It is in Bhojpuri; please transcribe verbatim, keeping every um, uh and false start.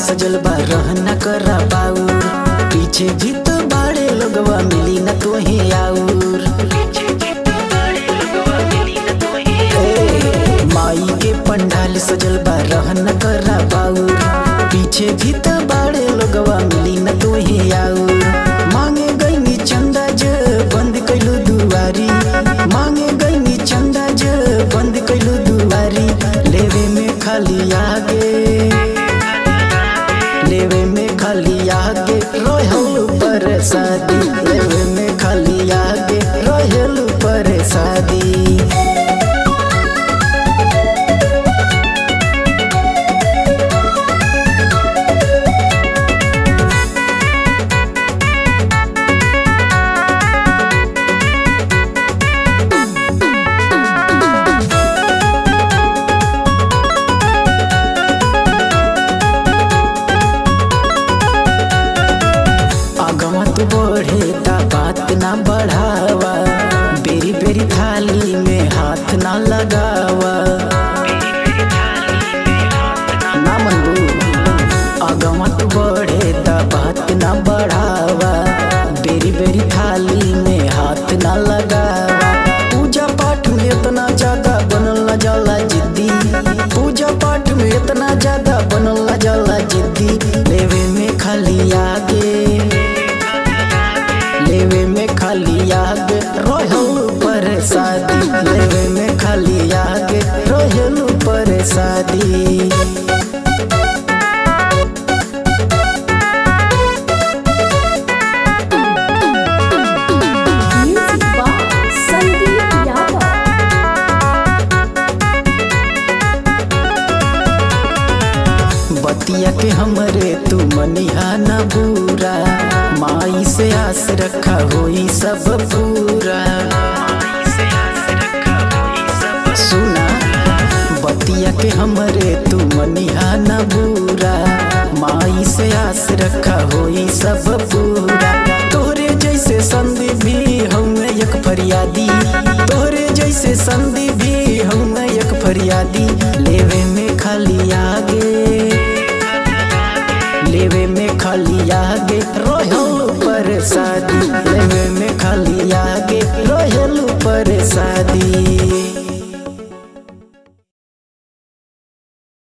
सजल बा रहना करा बाउर, पीछे भी तो बाड़े लोगवा मिली न तोहे आउर। माई के पंडाल सजल बा रहना करा बाउर, पीछे भी तो बाड़े लोगवा मिली न तोहे आउर। मांगे गईनी चंदा ज बंद कैलू दुआरी, मांगे गईनी चंदा ज बंद कैलू दुआरी। लेवे में खाली आगे, लेवे में खाली आगे रोहलू पर शादी, लेवे में खाली आगे रोहलू पर शादी। आगमत बढ़े ता बात ना बढ़ावा, बेरी बेरी थाली में हाथ ना लगावा। ना मनबू आगमत बढ़े ता बात ना बढ़ावा, बेरी बेरी थाली में हाथ ना लगावा। पूजा पाठ में इतना ज्यादा बनल ना जाला जिद्दी, पूजा पाठ में इतना ज्यादा बनल ना जाला जिद्दी। लेवे में खाली आगे, लेवे में खाली आगे रोहलू पर शादी, लेवे में खाली आगे रोहलू पर शादी। बतिया के हमरे तू मनिहा न बुरा, माई से आस रखा होई सब पूरा। सुना बतिया के हमरे तू मनिहा न बुरा, माई से आस रखा होई सब पूरा। तोहरे जैसे संधि भी हमें एक फरियादी, तोहरे जैसे संधि भी हमें एक फरियादी। लेवे में खाली आगे, लेवे में खाली आगे रोहलू पर शादी, लेवे में खाली आगे रोहलू पर शादी।